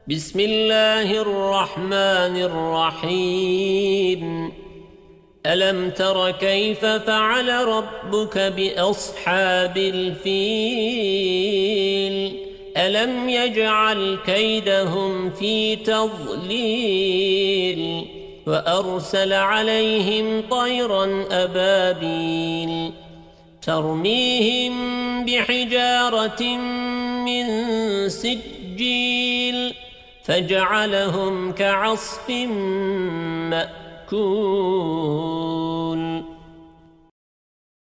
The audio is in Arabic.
بسم الله الرحمن الرحيم ألم تر كيف فعل ربك بأصحاب الفيل ألم يجعل كيدهم في تضليل وأرسل عليهم طيرا أبابيل ترميهم بحجارة من سجيل فجعلهم كعصف مأكول